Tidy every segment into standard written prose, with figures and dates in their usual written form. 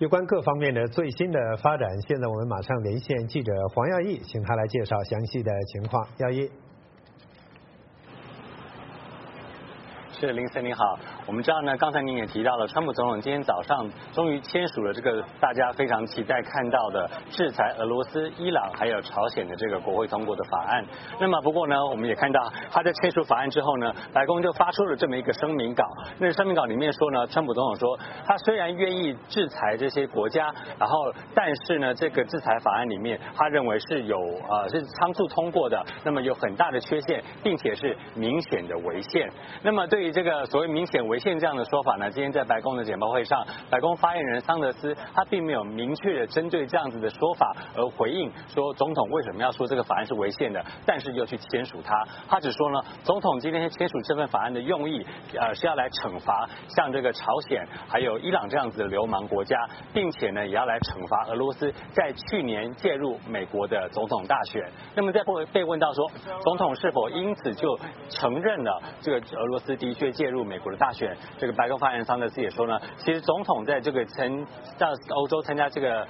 有关各方面的最新的发展，现在我们马上连线记者黄耀义，请他来介绍详细的情况。耀义。 是林森你好，我们知道呢，刚才您也提到了，川普总统今天早上终于签署了这个大家非常期待看到的制裁俄罗斯、伊朗还有朝鲜的这个国会通过的法案。那么不过呢，我们也看到他在签署法案之后呢，白宫就发出了这么一个声明稿。那声明稿里面说呢，川普总统说，他虽然愿意制裁这些国家，然后但是呢，这个制裁法案里面，他认为是是仓促通过的，那么有很大的缺陷，并且是明显的违宪。那么对于这个所谓明显违宪这样的说法呢，今天在白宫的简报会上，白宫发言人桑德斯他并没有明确的针对这样子的说法而回应，说总统为什么要说这个法案是违宪的，但是又去签署它。他只说呢，总统今天签署这份法案的用意，是要来惩罚像这个朝鲜还有伊朗这样子的流氓国家，并且呢，也要来惩罚俄罗斯在去年介入美国的总统大选。那么在被问到说，总统是否因此就承认了这个俄罗斯的确介入美国的大选，这个白宫发言人桑德斯也说呢，其实总统在这个到欧洲参加这个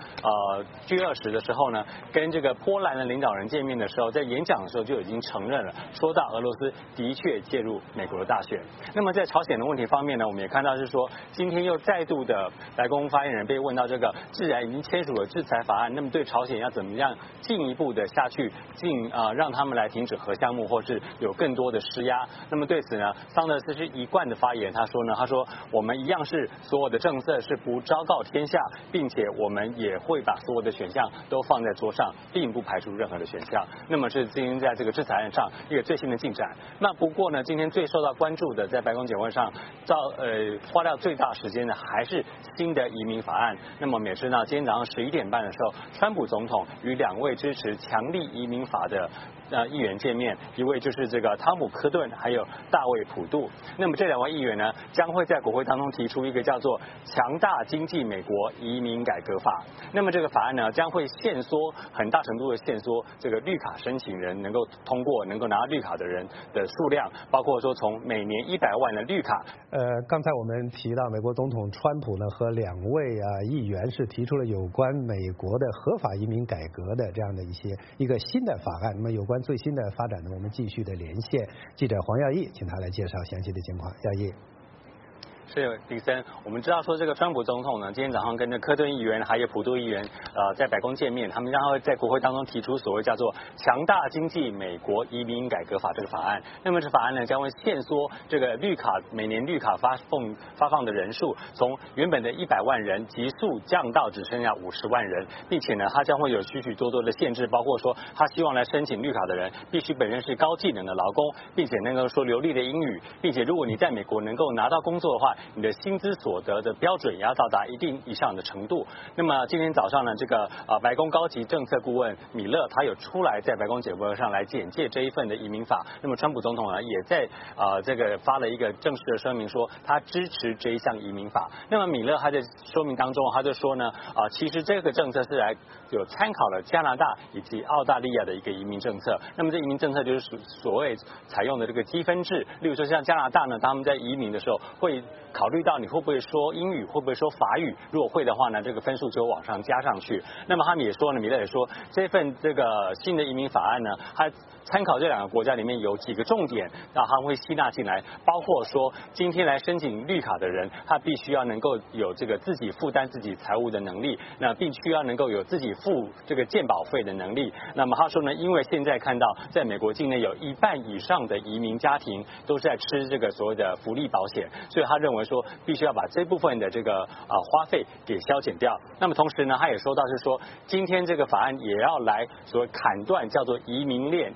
G20的时候呢，跟这个波兰的领导人见面的时候，在演讲的时候就已经承认了，说到俄罗斯的确介入美国的大选。那么在朝鲜的问题方面呢，我们也看到是说，今天又再度的白宫发言人被问到这个，既然已经签署了制裁法案，那么对朝鲜要怎么样进一步的下去让他们来停止核项目，或是有更多的施压。那么对此呢，桑德斯是一贯的发言，他说我们一样是所有的政策是不昭告天下，并且我们也会把所有的选项都放在桌上，并不排除任何的选项。那么是今天在这个制裁案上一个最新的进展。那不过呢，今天最受到关注的，在白宫简会上花掉最大时间的还是新的移民法案。那么我们也知道，今天早上11点半的时候，川普总统与2位支持强力移民法的议员见面，一位就是这个汤姆·科顿，还有大卫·普杜。那么这2位议员呢，将会在国会当中提出一个叫做强大经济美国移民改革法。那么这个法案呢，将会很大程度的限缩这个绿卡申请人能够通过、能够拿到绿卡的人的数量，包括说从每年100万的绿卡。 刚才我们提到美国总统川普呢和2位议员是提出了有关美国的合法移民改革的这样的一个新的法案。那么有关最新的发展呢，我们继续的连线记者黄耀义，请他来介绍详细的情况。耀义。 是李森，我们知道说这个川普总统呢，今天早上跟着科顿议员还有普杜议员在白宫见面，他们将会在国会当中提出所谓叫做强大经济美国移民改革法这个法案。那么这法案呢，将会限缩这个每年绿卡发放的人数，从原本的100万人急速降到只剩下50万人，并且呢，它将会有许许多多的限制，包括说他希望来申请绿卡的人必须本身是高技能的劳工，并且能够说流利的英语，并且如果你在美国能够拿到工作的话，你的薪资所得的标准也要到达一定以上的程度。那么今天早上呢，这个白宫高级政策顾问米勒他有出来在白宫简报上来简介这一份的移民法。那么川普总统呢也在这个发了一个正式的声明，说他支持这一项移民法。那么米勒他在说明当中他就说呢其实这个政策是有参考了加拿大以及澳大利亚的一个移民政策。那么这移民政策就是所谓采用的这个积分制，例如说像加拿大呢，他们在移民的时候会考虑到你会不会说英语，会不会说法语，如果会的话呢，这个分数就往上加上去。那么他们也说呢，米勒也说，这份这个新的移民法案呢，它参考这2个国家里面有几个重点，然后他们会吸纳进来，包括说今天来申请绿卡的人，他必须要能够有这个自己负担自己财务的能力，那必须要能够有自己付这个健保费的能力。那么他说呢，因为现在看到在美国境内有1半以上的移民家庭都是在吃这个所谓的福利保险，所以他认为说必须要把这部分的这个花费给削减掉。那么同时呢，他也说到是说，今天这个法案也要来所谓砍断叫做移民链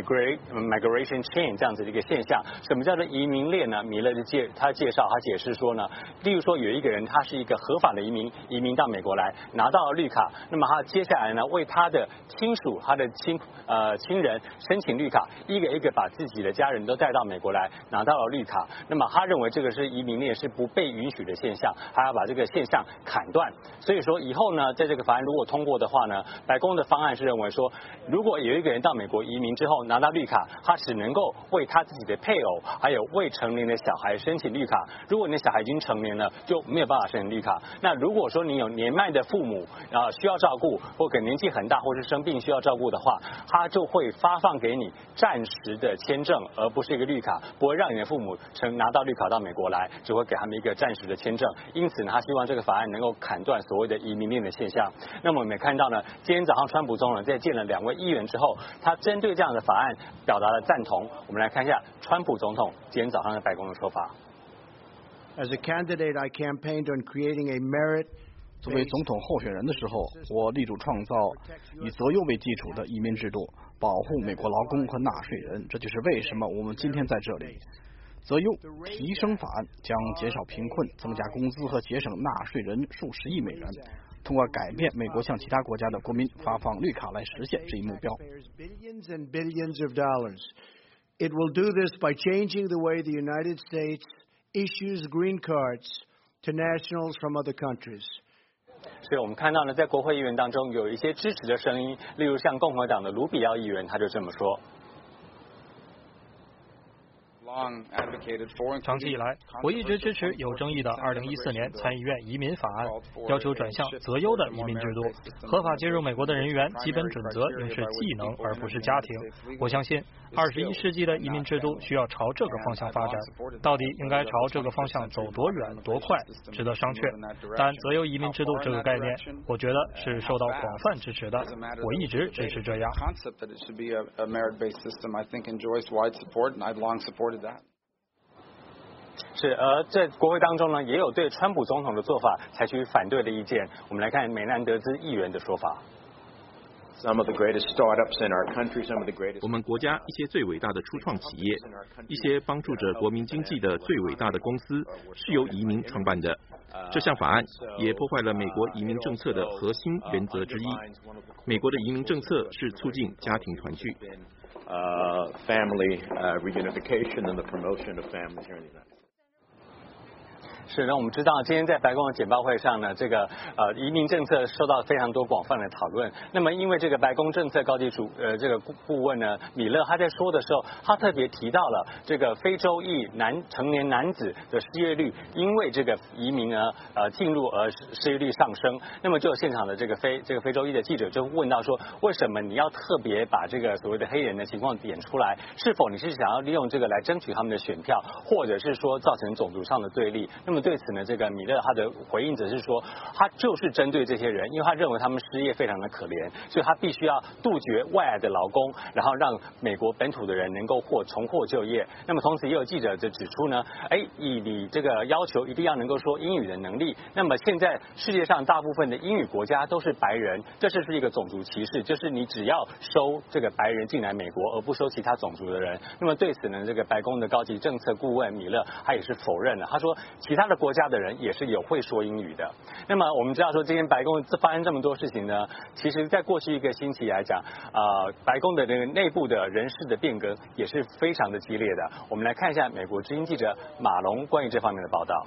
migration chain 这样子的一个现象。什么叫做移民链呢？米勒他解释说呢，例如说有一个人他是一个合法的移民到美国来，拿到了绿卡，那么他接下来呢为他的亲属他的亲人申请绿卡，一个一个把自己的家人都带到美国来，拿到了绿卡。那么他认为这个是移民链是不被允许的现象，他要把这个现象砍断。 所以说以后呢，在这个法案如果通过的话呢，白宫的方案是认为说，如果有一个人到美国移民之后拿到绿卡，他只能够为他自己的配偶还有未成年的小孩申请绿卡。如果你的小孩已经成年了，就没有办法申请绿卡。那如果说你有年迈的父母需要照顾，或可能年纪很大或是生病需要照顾的话，他就会发放给你暂时的签证，而不是一个绿卡，不会让你的父母拿到绿卡到美国来，只会给他们一个暂时的签证。因此呢，他希望这个法案能够砍断所谓的移民链的现象。那么我们也看到呢，今天早上川普总统在见了2位议员之后，他针对这样的法案表达了赞同。我们来看一下川普总统今天早上在白宫的说法。 As a candidate, I campaigned on creating a merit. 作为总统候选人的时候，我力主创造以择优为基础的移民制度，保护美国劳工和纳税人。这就是为什么我们今天在这里。择优提升法案将减少贫困、增加工资和节省纳税人数十亿美元，通过改变美国向其他国家的国民发放绿卡来实现这一目标。 It will do this by changing the way the United States issues green cards to nationals from other countries. 所以我们看到呢，在国会议员当中有一些支持的声音，例如像共和党的卢比奥议员，他就这么说。 长期以来，我一直支持有争议的2014年参议院移民法案，要求转向择优的移民制度。合法进入美国的人员基本准则应是技能而不是家庭。我相信21世纪的移民制度需要朝这个方向发展，到底应该朝这个方向走多远多快，值得商榷。但择优移民制度这个概念，我觉得是受到广泛支持的，我一直支持这样。 是，而在国会当中呢，也有对川普总统的做法采取反对的意见。我们来看美南德兹议员的说法。 我们国家一些最伟大的初创企业，一些帮助着国民经济的最伟大的公司，是由移民创办的。这项法案也破坏了美国移民政策的核心原则之一。美国的移民政策是促进家庭团聚。 Family reunification and the promotion of families here in the United States. 是，那我们知道今天在白宫的简报会上呢，这个移民政策受到非常多广泛的讨论。那么因为这个白宫政策高级这个顾问呢，米勒他在说的时候，他特别提到了这个非洲裔成年男子的失业率，因为这个移民呢进入而失业率上升。那么就有现场的这个非洲裔的记者就问到说，为什么你要特别把这个所谓的黑人的情况点出来？是否你是想要利用这个来争取他们的选票，或者是说造成种族上的对立？那么对此呢，这个米勒他的回应则是说，他就是针对这些人，因为他认为他们失业非常的可怜，所以他必须要杜绝外来的劳工，然后让美国本土的人能够重获就业。那么同时也有记者就指出呢，以你这个要求一定要能够说英语的能力，那么现在世界上大部分的英语国家都是白人，这是一个种族歧视，就是你只要收这个白人进来美国，而不收其他种族的人。那么对此呢，这个白宫的高级政策顾问米勒他也是否认了，他说其他的国家的人也是有会说英语的。那么我们知道说今天白宫发生这么多事情呢，其实在过去1个星期来讲，白宫的这个内部的人事的变革也是非常的激烈的。我们来看一下美国之音记者马龙关于这方面的报道。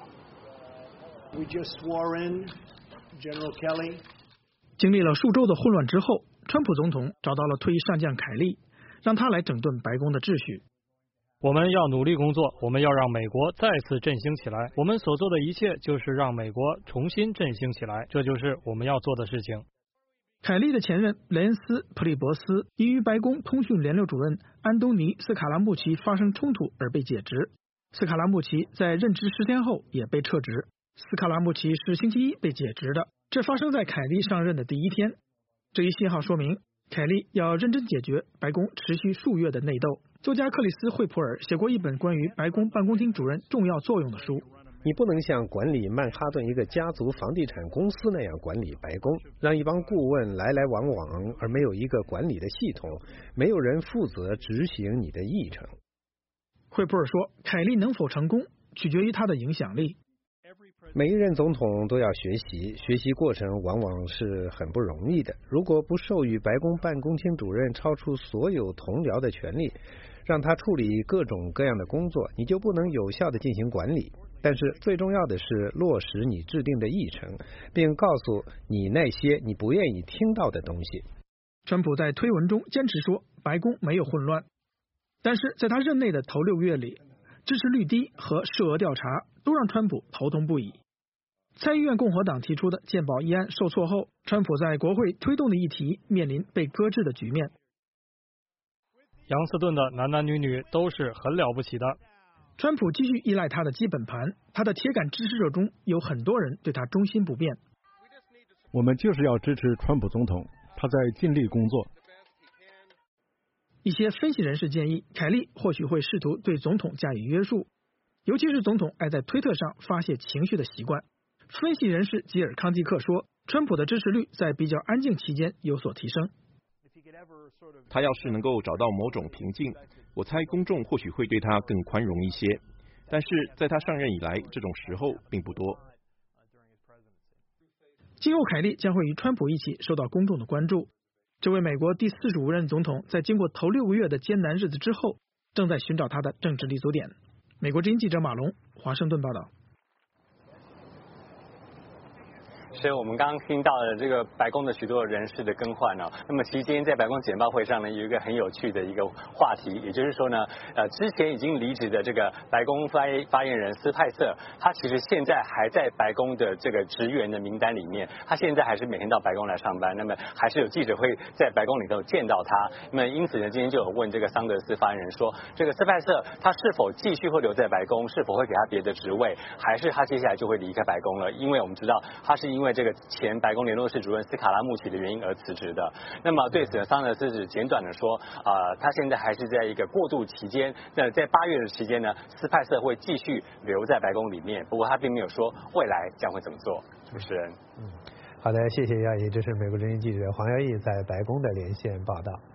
经历了数周的混乱之后，川普总统找到了退役上将凯利，让他来整顿白宫的秩序。 我们要努力工作，我们要让美国再次振兴起来。我们所做的一切就是让美国重新振兴起来，这就是我们要做的事情。 凯利的前任雷恩斯·普利伯斯因与白宫通讯联络主任安东尼·斯卡拉穆奇发生冲突而被解职。斯卡拉穆奇在任职10天后也被撤职。斯卡拉穆奇是星期1被解职的，这发生在凯利上任的第1天。这一信号说明凯利要认真解决白宫持续数月的内斗。作家克里斯·惠普尔写过一本关于白宫办公厅主任重要作用的书。 你不能像管理曼哈顿一个家族房地产公司那样管理白宫，让一帮顾问来来往往，而没有一个管理的系统，没有人负责执行你的议程。 惠普尔说，凯利能否成功取决于他的影响力。 每一任总统都要学习，学习过程往往是很不容易的。如果不授予白宫办公厅主任超出所有同僚的权利，让他处理各种各样的工作，你就不能有效地进行管理。 但是最重要的是落实你制定的议程，并告诉你那些你不愿意听到的东西。 川普在推文中坚持说白宫没有混乱，但是在他任内的头6个月里，支持率低和涉俄调查都让川普头痛不已。参议院共和党提出的健保议案受挫后，川普在国会推动的议题面临被搁置的局面。 杨斯顿的男男女女都是很了不起的。 川普继续依赖他的基本盘，他的铁杆支持者中有很多人对他忠心不变。 我们就是要支持川普总统，他在尽力工作。 一些分析人士建议，凯利或许会试图对总统加以约束，尤其是总统爱在推特上发泄情绪的习惯。分析人士吉尔康蒂克说，川普的支持率在比较安静期间有所提升。 他要是能够找到某种平静，我猜公众或许会对他更宽容一些。但是在他上任以来，这种时候并不多。 今后凯利将会与川普一起受到公众的关注。这位美国第45任总统在经过头6个月的艰难日子之后，正在寻找他的政治立足点。美国之音记者马龙，华盛顿报道。 所以我们刚刚听到了这个白宫的许多人事的更换哦。那么期间在白宫简报会上呢，有一个很有趣的一个话题，也就是说呢，之前已经离职的这个白宫发言人斯派塞，他其实现在还在白宫的这个职员的名单里面，他现在还是每天到白宫来上班，那么还是有记者会在白宫里头见到他。那么因此呢，今天就有问这个桑德斯发言人说，这个斯派塞他是否继续会留在白宫，是否会给他别的职位，还是他接下来就会离开白宫了？因为我们知道他是因为这个前白宫联络室主任斯卡拉穆奇的原因而辞职的。那么对此呢，桑德斯只简短的说，他现在还是在一个过渡期间。那在8月的期间呢，斯派塞会继续留在白宫里面，不过他并没有说未来将会怎么做。主持人， 好的，谢谢亚怡，这是美国之音记者黄耀义在白宫的连线报道。